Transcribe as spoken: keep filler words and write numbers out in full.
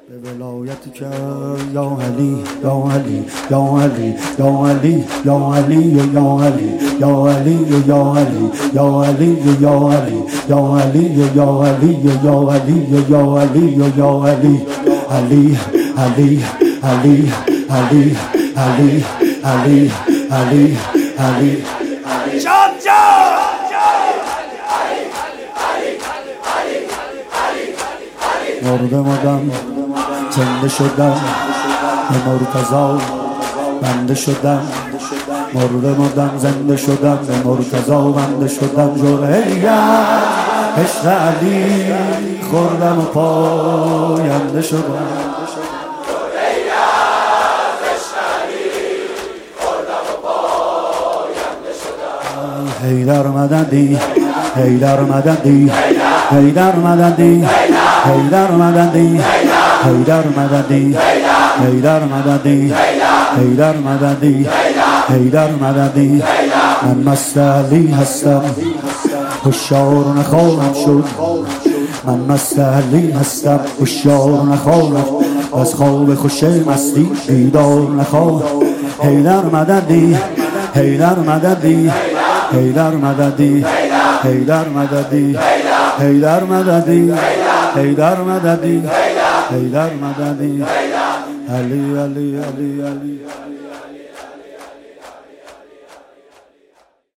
به ولایتی که یا علی یا علی یا علی یا علی یا علی یا علی یا علی یا علی یا علی یا علی یا علی یا علی یا علی یا علی یا علی علی علی علی علی علی علی علی علی جان جان مرده مدم زنده شدم به مرتضی بنده شدم مرده مدم زنده شدم به مرتضی بنده شدم جرعیت عشق علی خوردم و پاینده شدم حیدر مددی حیدر مددی حیدر مددی حیدر مددی حیدر مددی حیدر مددی حیدر مددی حیدر مددی من مست علی هستم هوشیار نخواهم شد من مست علی هستم هوشیار نخواهم از خواب خوش مستی بیدار نخواهم حیدر مددی حیدر مددی حیدر مددی حیدر مددی حیدر مددی حیدر مددی حیدر مددی علی علی علی علی